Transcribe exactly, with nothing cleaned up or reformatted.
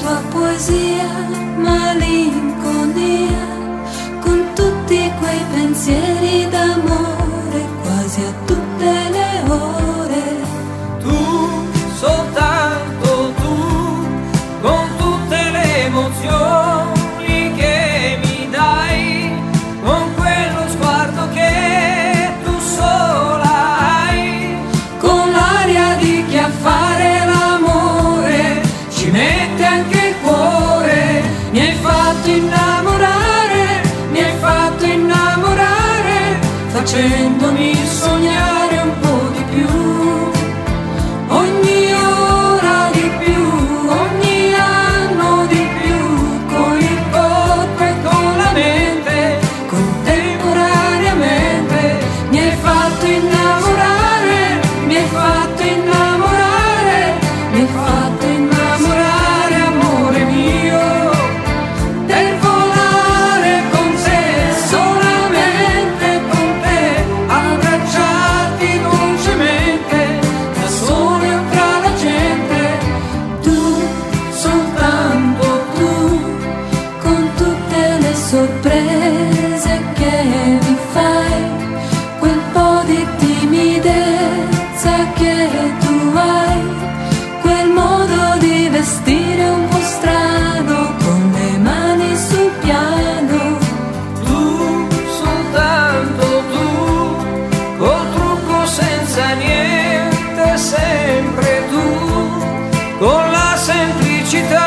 tua poesia, malinconia, con tutti quei pensieri d'amore quasi a tutte le ore. Tu, soltanto tu, con tutte le emozioni che mi dai, con quello sguardo che tu sola hai, con l'aria di chi a fare l'amore ci mette anche il cuore. Mi hai fatto innamorare, mi hai fatto innamorare, facendomi sognare un po' di più. Ogni ora di più, ogni anno di più, con il corpo e con la mente, contemporaneamente. Mi hai fatto innamorare, mi hai fatto innamorare, mi hai fatto innamorare, amore mio, per volare con te, solamente con te, abbracciarti dolcemente, da soli o tra la gente. Tu, soltanto tu, con tutte le sorprese che mi fai, quel po' di timidezza che tu hai, quel modo di vestire un po' strano, con le mani sul piano. tu, soltanto tu, col trucco senza niente, sempre tu, con la semplicità